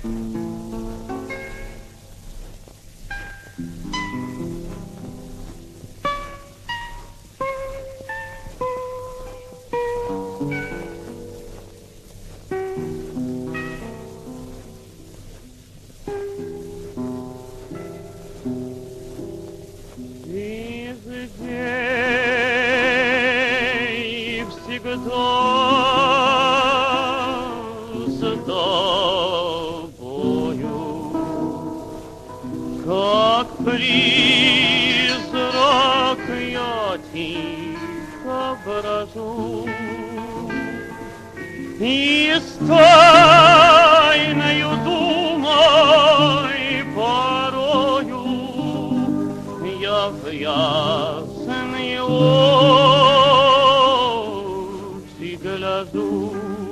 Призрак я тихо брожу, и с тайною думой порою я в ясные очи гляжу.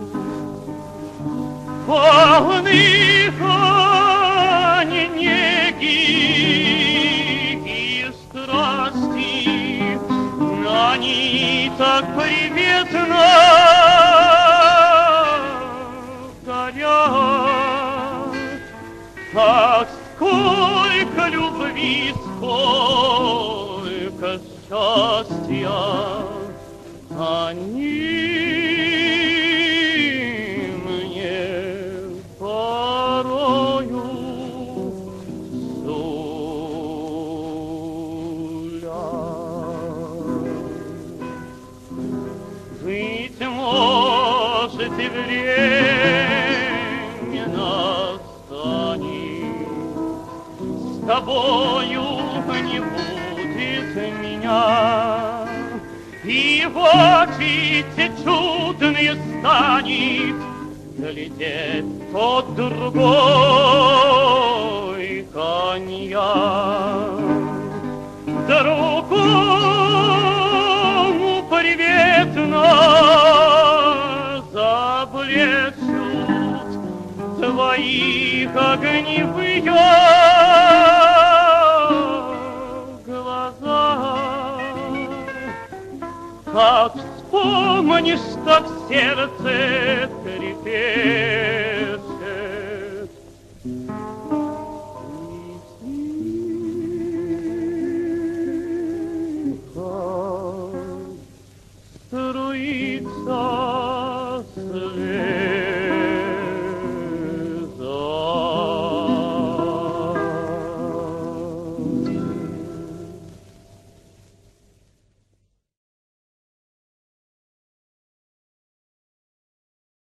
Полных они неги и страсти, они так приветно горят. Ах, сколько любви, сколько счастья они время настанет, с тобою не будет меня, и в очи те чудные станет глядеть тот другой коньяк. Другому приветно заблещут твои огневые глаза. Как вспомнишь, так сердце